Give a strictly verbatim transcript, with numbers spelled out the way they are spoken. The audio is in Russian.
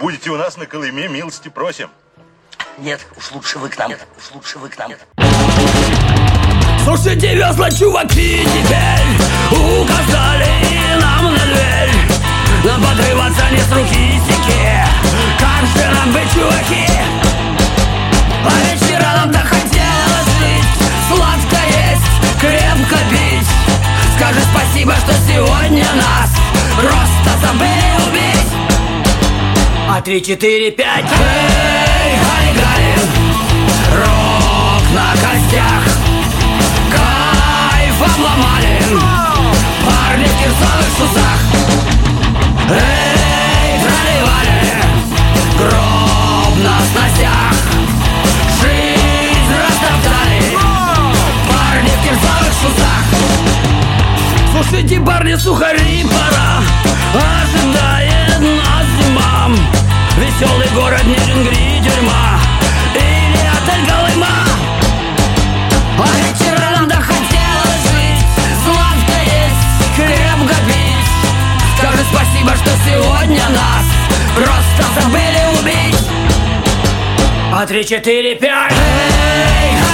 Будете у нас на Колыме, милости просим. Нет, уж лучше вы к нам. Нет, уж лучше вы к нам. Слушайте, весла, чуваки, теперь указали нам на дверь. Нам подрываться не с руки сики. Как же нам быть, чуваки? А вечера нам так хотелось жить, сладко есть, крепко пить. Скажи спасибо, что сегодня нас просто забыли убить. А три, четыре, пять. Эй, гали-гали, рок на костях, кайф обломали парни в кирзовых шузах. Эй, трали-вали, гроб на сносях, жизнь растоптали парни в кирзовых шузах. Слушайте, парни, сухари, пора, ожидает нас зима. Веселый город Нерюнгри, тюрьма или отель Колыма. А вечера нам так хотелось жить, сладко есть, крепко пить. Скажи спасибо, что сегодня нас просто забыли убить. А три, четыре, пять. Эй,